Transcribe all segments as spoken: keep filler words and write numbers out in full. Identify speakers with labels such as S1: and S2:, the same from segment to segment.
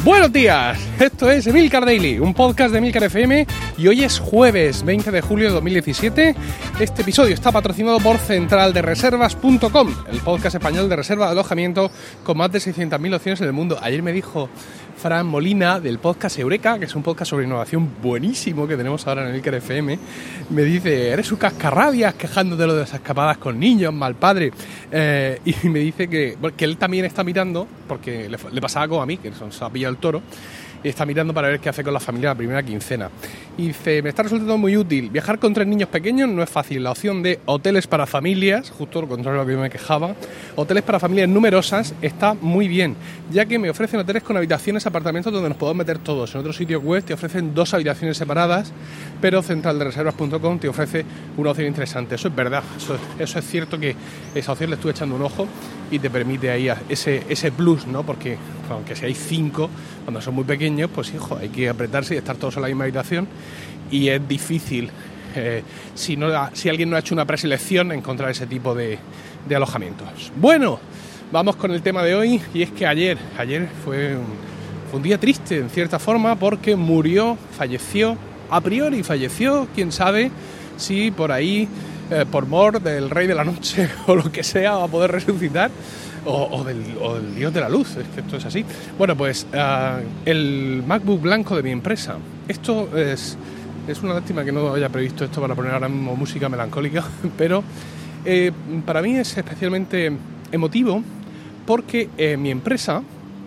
S1: Buenos días, esto es Emilcar Daily, un podcast de Emilcar F M y hoy es jueves veinte de julio de dos mil diecisiete. Este episodio está patrocinado por central de reservas punto com, el podcast español de reserva de alojamiento con más de seiscientas mil opciones en el mundo. Ayer me dijo Fran Molina del podcast Eureka, que es un podcast sobre innovación buenísimo que tenemos ahora en Emilcar F M, me dice, eres un cascarrabias quejándote de las escapadas con niños, mal padre, eh, y me dice que, bueno, que él también está mirando, porque le, le pasaba como a mí, que se ha pillado el toro, y está mirando para ver qué hace con la familia la primera quincena. Y dice, me está resultando muy útil. Viajar con tres niños pequeños no es fácil. La opción de hoteles para familias, justo lo contrario de lo que yo me quejaba, hoteles para familias numerosas está muy bien, ya que me ofrecen hoteles con habitaciones, apartamentos donde nos podemos meter todos. En otros sitios web te ofrecen dos habitaciones separadas, pero central de reservas punto com te ofrece una opción interesante. Eso es verdad, eso, eso es cierto, que esa opción le estuve echando un ojo y te permite ahí ese, ese plus, ¿no? Porque aunque si hay cinco, cuando son muy pequeños, pues hijo, hay que apretarse y estar todos en la misma habitación, y es difícil, eh, si, no, si alguien no ha hecho una preselección, encontrar ese tipo de, de alojamientos. Bueno, vamos con el tema de hoy, y es que ayer, ayer fue un, fue un día triste en cierta forma, porque murió, falleció, a priori falleció, quién sabe si por ahí, eh, por mor del rey de la noche o lo que sea, va a poder resucitar. O, o, del, o del dios de la luz, es que esto es así. Bueno, pues uh, el MacBook blanco de mi empresa. Esto es, es una lástima que no haya previsto esto para poner ahora mismo música melancólica, pero eh, para mí es especialmente emotivo porque eh, mi empresa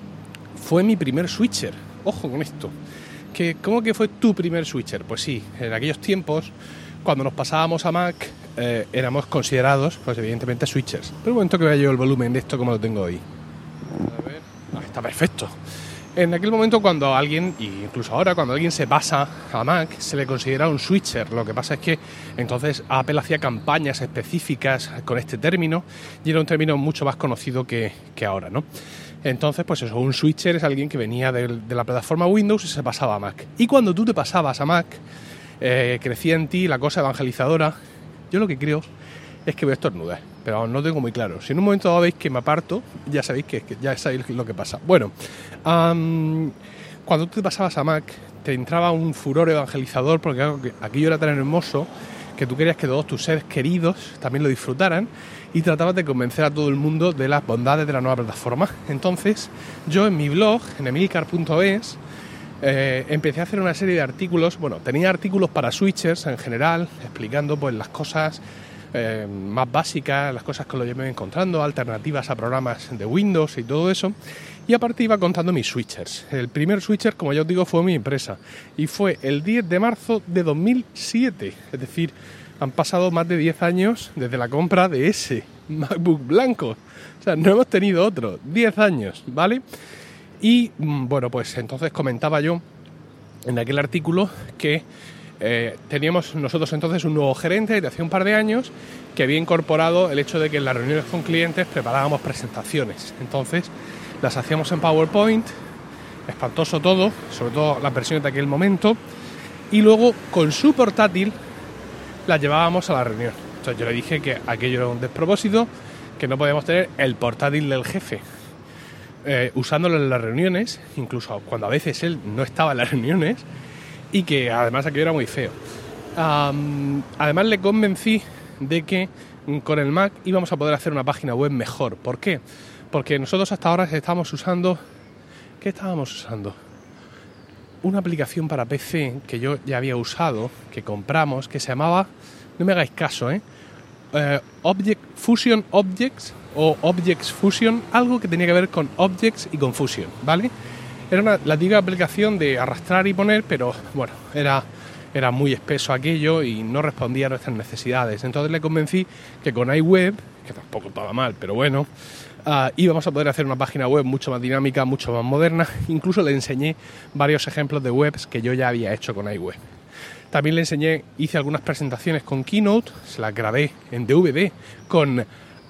S1: fue mi primer switcher. Ojo con esto. ¿Que, ¿Cómo que fue tu primer switcher? Pues sí, en aquellos tiempos, cuando nos pasábamos a Mac, eh, éramos considerados, pues evidentemente, switchers. Pero un momento que vea yo el volumen de esto como lo tengo hoy. A ver. Ah, está perfecto. En aquel momento, cuando alguien, y incluso ahora, cuando alguien se pasa a Mac, se le considera un switcher. Lo que pasa es que entonces Apple hacía campañas específicas con este término, y era un término mucho más conocido que, que ahora, ¿no? Entonces, pues eso, un switcher es alguien que venía de, de la plataforma Windows y se pasaba a Mac. Y cuando tú te pasabas a Mac, eh, crecía en ti la cosa evangelizadora. Yo lo que creo es que voy a estornudar, pero aún no tengo muy claro. Si en un momento dado veis que me aparto, ya sabéis que, que ya sabéis lo que pasa. Bueno, um, cuando tú te pasabas a Mac, te entraba un furor evangelizador, porque aquello era tan hermoso que tú querías que todos tus seres queridos también lo disfrutaran, y tratabas de convencer a todo el mundo de las bondades de la nueva plataforma. Entonces, yo en mi blog, en emilcar punto es, eh, empecé a hacer una serie de artículos. Bueno, tenía artículos para switchers en general, explicando pues las cosas eh, más básicas, las cosas que lo llevé encontrando, alternativas a programas de Windows y todo eso. Y aparte iba contando mis switchers. El primer switcher, como ya os digo, fue mi empresa, y fue el diez de marzo de dos mil siete. Es decir, han pasado más de diez años desde la compra de ese MacBook blanco. O sea, no hemos tenido otro. diez años, ¿vale? Y, bueno, pues entonces comentaba yo en aquel artículo que eh, teníamos nosotros entonces un nuevo gerente de hace un par de años que había incorporado el hecho de que en las reuniones con clientes preparábamos presentaciones. Entonces las hacíamos en PowerPoint, espantoso todo, sobre todo las versiones de aquel momento, y luego con su portátil las llevábamos a la reunión. Entonces yo le dije que aquello era un despropósito, que no podíamos tener el portátil del jefe eh, usándolo en las reuniones, incluso cuando a veces él no estaba en las reuniones, y que además aquello era muy feo. Um, además le convencí de que con el Mac íbamos a poder hacer una página web mejor. ¿Por qué? Porque nosotros hasta ahora estábamos usando... ¿Qué estábamos usando? Una aplicación para P C que yo ya había usado, que compramos, que se llamaba, no me hagáis caso, ¿eh? eh Object Fusion Objects o Objects Fusion, algo que tenía que ver con Objects y con Fusion, ¿vale? Era una, la típica aplicación de arrastrar y poner, pero bueno, era, era muy espeso aquello y no respondía a nuestras necesidades. Entonces le convencí que con iWeb, que tampoco estaba mal, pero bueno, Uh, íbamos a poder hacer una página web mucho más dinámica, mucho más moderna. Incluso le enseñé varios ejemplos de webs que yo ya había hecho con iWeb. También le enseñé, hice algunas presentaciones con Keynote, se las grabé en D V D con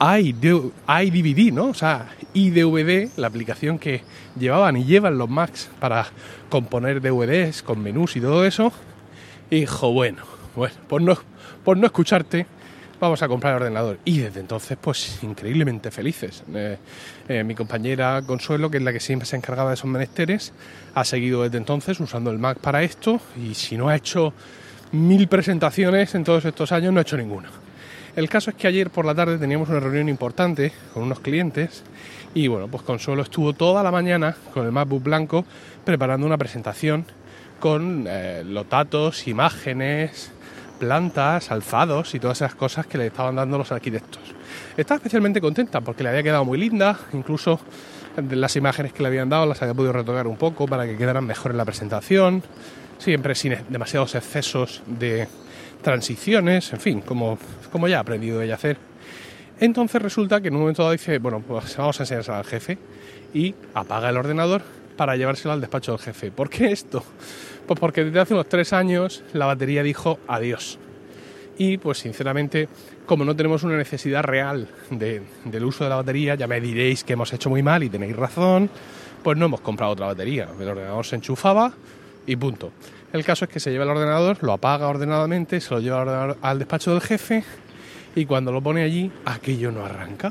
S1: iDVD, ¿no? O sea, iDVD, la aplicación que llevaban y llevan los Macs para componer D V Ds con menús y todo eso. Hijo, bueno, bueno, por no, por no escucharte, vamos a comprar el ordenador. Y desde entonces, pues, increíblemente felices. Eh, eh, mi compañera Consuelo, que es la que siempre se encargaba de esos menesteres, ha seguido desde entonces usando el Mac para esto, y si no ha hecho mil presentaciones en todos estos años, no ha hecho ninguna. El caso es que ayer por la tarde teníamos una reunión importante con unos clientes y bueno, pues Consuelo estuvo toda la mañana con el MacBook blanco preparando una presentación con eh, los datos, imágenes, plantas, alzados y todas esas cosas que le estaban dando los arquitectos. Estaba especialmente contenta porque le había quedado muy linda, incluso las imágenes que le habían dado las había podido retocar un poco para que quedaran mejor en la presentación, siempre sin demasiados excesos de transiciones, en fin, como, como ya ha aprendido ella a hacer. Entonces resulta que en un momento dado dice, bueno, pues vamos a enseñárselo al jefe, y apaga el ordenador para llevárselo al despacho del jefe. ¿Por qué esto? Pues porque desde hace unos tres años la batería dijo adiós. Y pues sinceramente, como no tenemos una necesidad real de, del uso de la batería, ya me diréis que hemos hecho muy mal y tenéis razón, pues no hemos comprado otra batería. El ordenador se enchufaba y punto. El caso es que se lleva el ordenador, lo apaga ordenadamente, se lo lleva al, ordenador al despacho del jefe y cuando lo pone allí, aquello no arranca.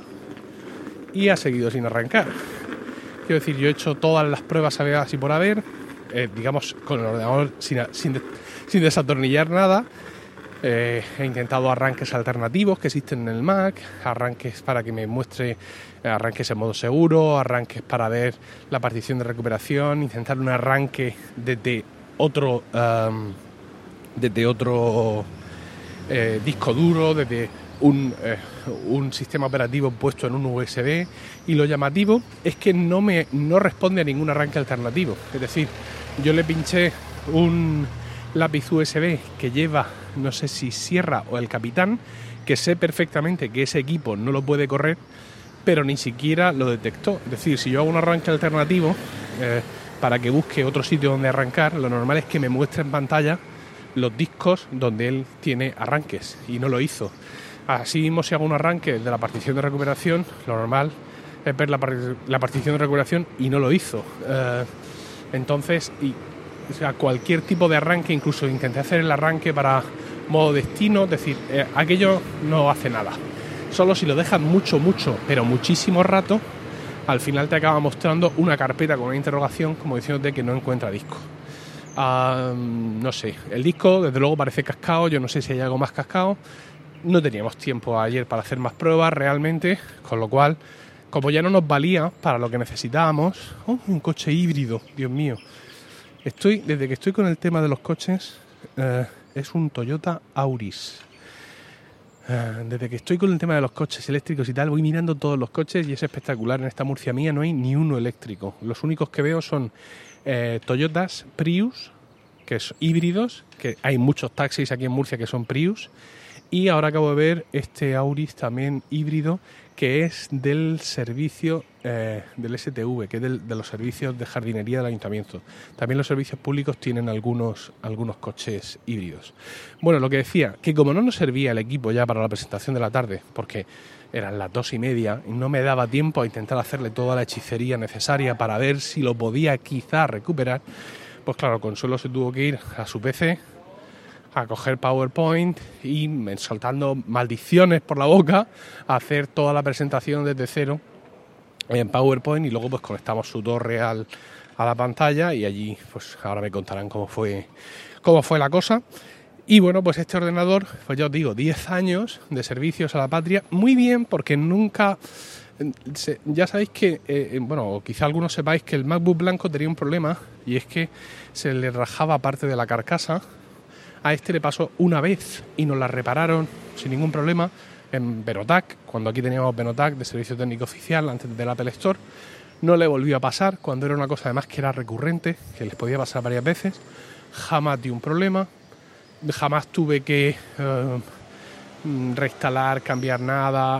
S1: Y ha seguido sin arrancar. Quiero decir, yo he hecho todas las pruebas habidas y por haber, eh, digamos, con el ordenador sin, sin, sin desatornillar nada. Eh, he intentado arranques alternativos que existen en el Mac, arranques para que me muestre arranques en modo seguro, arranques para ver la partición de recuperación, intentar un arranque desde otro um, desde otro eh, disco duro, desde un, eh, un sistema operativo puesto en un U S B, y lo llamativo es que no me no responde a ningún arranque alternativo. Es decir, yo le pinché un lápiz U S B que lleva, no sé si Sierra o el Capitán, que sé perfectamente que ese equipo no lo puede correr, pero ni siquiera lo detectó. Es decir, si yo hago un arranque alternativo eh, para que busque otro sitio donde arrancar, lo normal es que me muestre en pantalla los discos donde él tiene arranques, y no lo hizo. Así mismo, si hago un arranque de la partición de recuperación, lo normal es ver la, part- la partición de recuperación, y no lo hizo. Eh, entonces, y, o sea, cualquier tipo de arranque, incluso intenté hacer el arranque para modo destino, es decir, eh, aquello no hace nada. Solo si lo dejas mucho, mucho, pero muchísimo rato, al final te acaba mostrando una carpeta con una interrogación como diciéndote que no encuentra disco. Uh, no sé, el disco desde luego parece cascado, yo no sé si hay algo más cascado. No teníamos tiempo ayer para hacer más pruebas realmente, con lo cual, como ya no nos valía para lo que necesitábamos... ¡Oh, un coche híbrido! Dios mío. Estoy, desde que estoy con el tema de los coches, eh, es un Toyota Auris. Eh, desde que estoy con el tema de los coches eléctricos y tal, voy mirando todos los coches y es espectacular. En esta Murcia mía no hay ni uno eléctrico. Los únicos que veo son eh, Toyotas Prius, que son híbridos, que hay muchos taxis aquí en Murcia que son Prius. Y ahora acabo de ver este Auris también híbrido, que es del servicio eh, del S T V, que es del, de los servicios de jardinería del ayuntamiento. También los servicios públicos tienen algunos, algunos coches híbridos. Bueno, lo que decía, que como no nos servía el equipo ya para la presentación de la tarde, porque eran las dos y media, y no me daba tiempo a intentar hacerle toda la hechicería necesaria para ver si lo podía quizá recuperar, pues claro, Consuelo se tuvo que ir a su P C a coger PowerPoint y soltando maldiciones por la boca a hacer toda la presentación desde cero en PowerPoint, y luego pues conectamos su torre al, a la pantalla, y allí pues ahora me contarán cómo fue cómo fue la cosa. Y bueno, pues este ordenador, pues ya os digo, diez años de servicios a la patria, muy bien, porque nunca... Ya sabéis que, eh, bueno, quizá algunos sepáis que el MacBook blanco tenía un problema, y es que se le rajaba parte de la carcasa. A este le pasó una vez y nos la repararon sin ningún problema en Benotac, cuando aquí teníamos Benotac de servicio técnico oficial antes del Apple Store. No le volvió a pasar cuando era una cosa además que era recurrente, que les podía pasar varias veces. Jamás dio un problema, jamás tuve que eh, reinstalar, cambiar nada.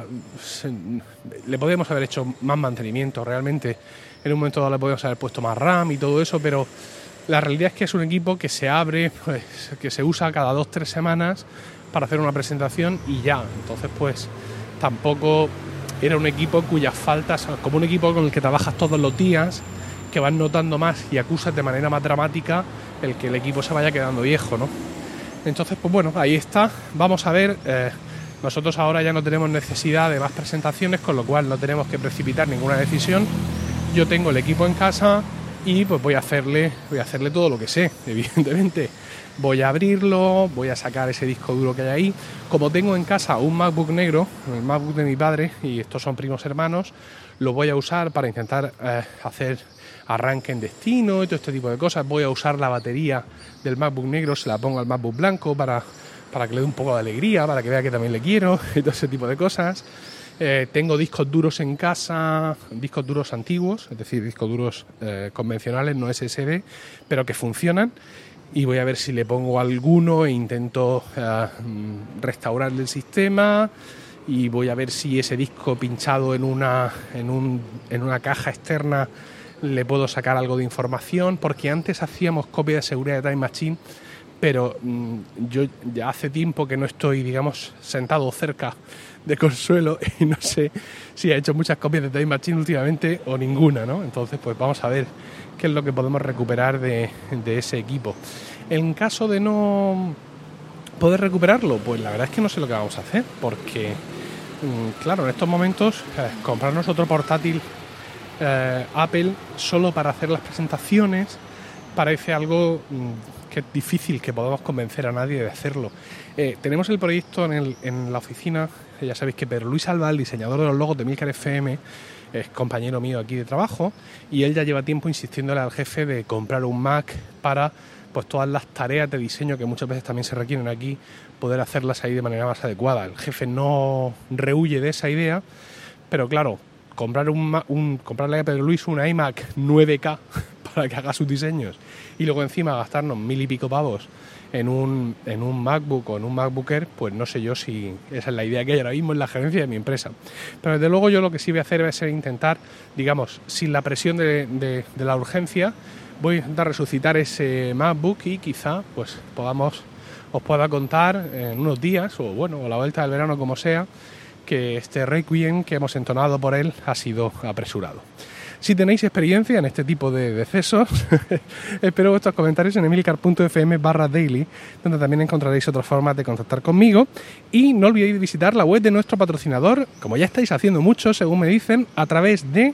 S1: Le podíamos haber hecho más mantenimiento realmente. En un momento dado le podíamos haber puesto más RAM y todo eso, pero la realidad es que es un equipo que se abre, pues, que se usa cada dos o tres semanas para hacer una presentación y ya. Entonces, pues, tampoco era un equipo cuyas faltas, como un equipo con el que trabajas todos los días, que vas notando más y acusas de manera más dramática el que el equipo se vaya quedando viejo, ¿no? Entonces, pues bueno, ahí está. Vamos a ver, eh, Nosotros ahora ya no tenemos necesidad de más presentaciones, con lo cual no tenemos que precipitar ninguna decisión. Yo tengo el equipo en casa y pues voy a hacerle, voy a hacerle todo lo que sé, evidentemente. Voy a abrirlo, voy a sacar ese disco duro que hay ahí. Como tengo en casa un MacBook negro, el MacBook de mi padre, y estos son primos hermanos, lo voy a usar para intentar eh, hacer arranque en destino y todo este tipo de cosas. Voy a usar la batería del MacBook negro, se la pongo al MacBook blanco para, para que le dé un poco de alegría, para que vea que también le quiero y todo ese tipo de cosas. Eh, tengo discos duros en casa, discos duros antiguos, es decir, discos duros eh, convencionales, no ese ese de, pero que funcionan. Y voy a ver si le pongo alguno e intento uh, restaurar el sistema, y voy a ver si ese disco pinchado en una, en, un, en una caja externa le puedo sacar algo de información, porque antes hacíamos copia de seguridad de Time Machine, pero mmm, yo ya hace tiempo que no estoy, digamos, sentado cerca de Consuelo y no sé si ha hecho muchas copias de Time Machine últimamente o ninguna, ¿no? Entonces pues vamos a ver qué es lo que podemos recuperar de, de ese equipo. En caso de no poder recuperarlo, pues la verdad es que no sé lo que vamos a hacer, porque claro, en estos momentos eh, comprarnos otro portátil eh, Apple solo para hacer las presentaciones parece algo mmm, que es difícil que podamos convencer a nadie de hacerlo. Eh, tenemos el proyecto en, el, en la oficina, ya sabéis que Pedro Luis Alba, el diseñador de los logos de Milcar F M, es compañero mío aquí de trabajo, y él ya lleva tiempo insistiéndole al jefe de comprar un Mac para pues todas las tareas de diseño que muchas veces también se requieren aquí, poder hacerlas ahí de manera más adecuada. El jefe no rehuye de esa idea, pero claro, comprar un, un comprarle a Pedro Luis un iMac nueve K para que haga sus diseños y luego encima gastarnos mil y pico pavos en un, en un MacBook o en un MacBook Air, pues no sé yo si esa es la idea que hay ahora mismo en la gerencia de mi empresa. Pero desde luego yo lo que sí voy a hacer es intentar, digamos, sin la presión de, de, de la urgencia, voy a intentar resucitar ese MacBook y quizá pues podamos, os pueda contar en unos días, o bueno, a la vuelta del verano como sea, que este Requiem que hemos entonado por él ha sido apresurado. Si tenéis experiencia en este tipo de decesos, espero vuestros comentarios en emilcar.fm barra daily, donde también encontraréis otras formas de contactar conmigo. Y no olvidéis visitar la web de nuestro patrocinador, como ya estáis haciendo mucho, según me dicen, a través de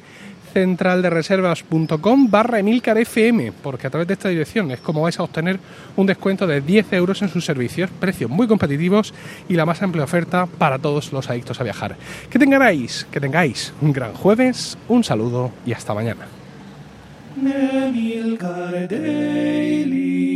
S1: centraldereservas.com barra emilcarfm, porque a través de esta dirección es como vais a obtener un descuento de diez euros en sus servicios, precios muy competitivos y la más amplia oferta para todos los adictos a viajar. Que tengáis, que tengáis un gran jueves, un saludo y hasta mañana. Emilcar Daily.